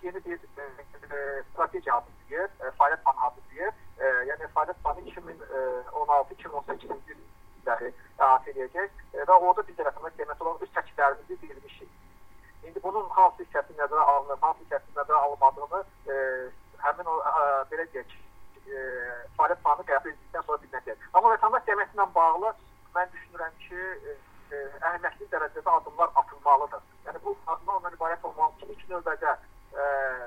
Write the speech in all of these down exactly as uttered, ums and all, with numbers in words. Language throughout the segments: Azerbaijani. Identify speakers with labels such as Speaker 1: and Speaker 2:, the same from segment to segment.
Speaker 1: yeni bir e, strateji hazırlayır, e, faaliyet planı hazırlayır. E, yəni faaliyet planı iki min on altı iki min on səkkizinci illəri əhatə edəcək e, və orada biz rəsmiyyət demək olaraq öz təkliflərimizi bildirmişik. İndi bunun hansı hissəsi nəzərə alınır, hansı hissəsi nəzərə alınmadığını e, həmin o e, belə deyək e, faaliyət planı qəbul edildikdən sonra bilinəcək. Amma vətəndaş cəmiyyəti ilə bağlı mən düşünürəm ki, e, e, əhəmiyyətli dərəcədə addımlar atılmalıdır. Yəni bu addımlar ondan ibarət olmalı ki, ilk növbədə e,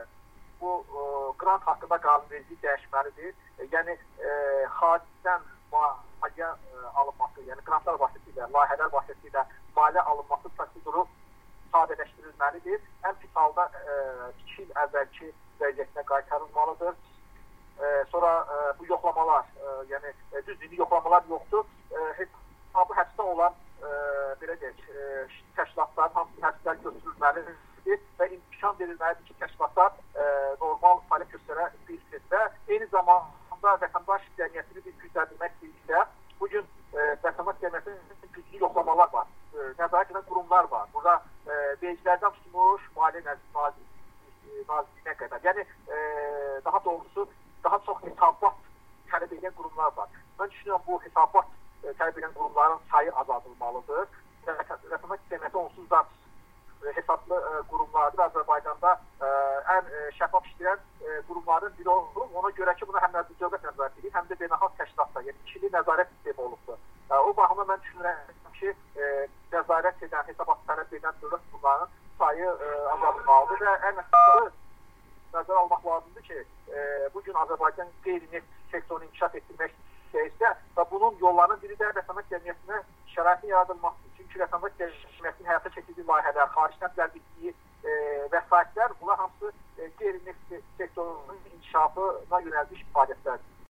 Speaker 1: bu e, qrant haqqında qanunvericiliyi dəyişməlidir. E, yəni e, xaricdən maliyyə e, alınması, yəni qrantlar vasitəsilə, layihələr vasitəsilə maliyyə alınması proseduru sadələşdirilməlidir. Ən pis halda e, iki il əvvəlki vəziyyətinə qaytarılmalıdır. E, sonra e, bu yoxlamalar, e, yəni e, düzdür, yoxlamalar yoxdur. E, hesabı həbsdə olan e, belə deyək, e, təşkilatların hamısı həbslər götürülməlidir və imkan verilməlidir ki, təşkilatlar e, normal fəaliyyət göstərə bilsin və eyni zamanda vətəndaş cəmiyyətini bir gücləndirmək istəyirsə, bugün e, vətəndaş cəmiyyətinin güclü yoxlamalar var, e, nəzarət edən qurumlar var. Burada e, vergilərdən tutmuş maliyyə nazirliyinə qədər. Yəni e, daha doğrusu daha çox hesabat tələb edən qurumlar var. Mən düşünürəm bu hesabat e, tələb edən qurumların sayı azaldılmalıdır. Vətəndaş cəmiyyəti onsuz da e, hesablı e, qurumlardır. Azərbaycanda e, ən e, şəffaf işləyən e, qurumların biri olub. Ona görə ki, buna həm dövlət nəzarət edir, həm də beynəlxalq təşkilatlar, yəni ikili nəzarət sistemi olubdur. E, o baxımdan mən düşünürəm ki, e, nəzarət edən, hesabat tələb edən dövlət qurumlarının sayı e, azaldılmalıdır və ən əsası nəzərə almaq lazımdır ki, e, bugün Azərbaycan qeyri-neft sektorunu inkişaf etdirmək istəyirsə və bunun yollarının biri də vətəndaş cəmiyyətinə şəraitin yaradılmasıdır. Çünki vətəndaş cəmiyyətinin həyata keçirdiyi layihələr, xaricdən tələb etdiyi e, vəsaitlər, bunlar hamısı e, qeyri-neft sektorunun inkişafına yönəlmiş fəaliyyətlərdir.